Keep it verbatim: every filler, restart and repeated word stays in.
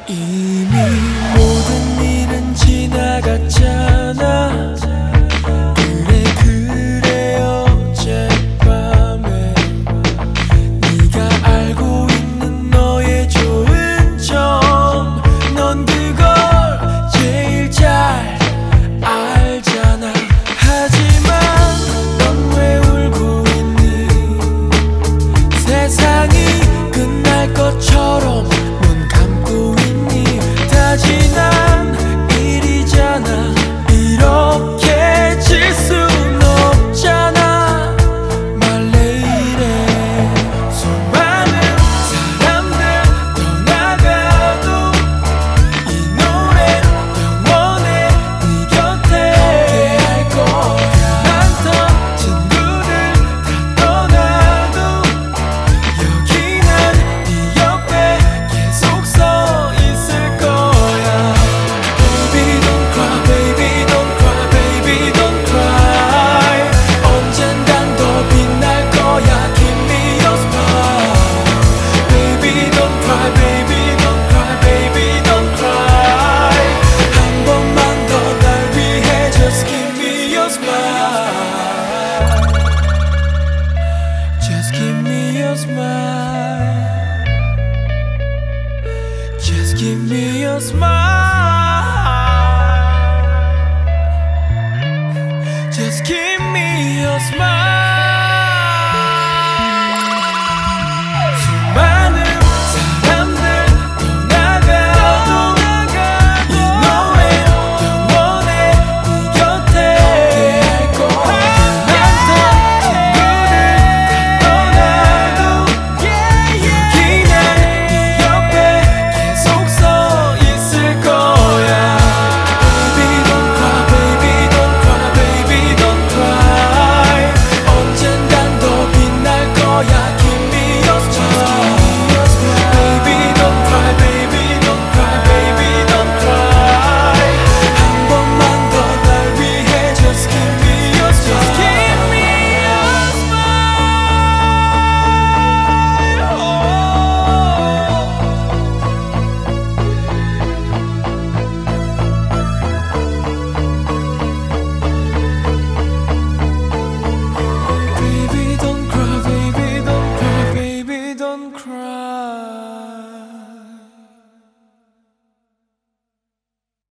이미 모든 일은 지나갔잖아. 그래 그래 어젯밤에 네가 알고 있는 너의 좋은 점, 넌 그걸 제일 잘 알잖아. 하지만 넌 왜 울고 있니? 세상이 끝날 것처럼 눈 감고 있니? 다 지난 일이잖아. 이렇게 질 순 없잖아. 말래 이래. 수많은 사람들 떠나가도 이 노래 영원해 네 곁에 함께할 거야. 많던 친구들 다 떠나도 여기 난 네 옆에 계속 서 있을 거야. Baby don't cry, baby don't cry, baby don't cry. 언젠간 더 빛날 거야. Give me your smile. Baby don't cry, baby don't cry, baby don't cry. 한 번만 더 날 위해 just give me your smile. Just give me your smile. Just give me your smile. Just give me your smile.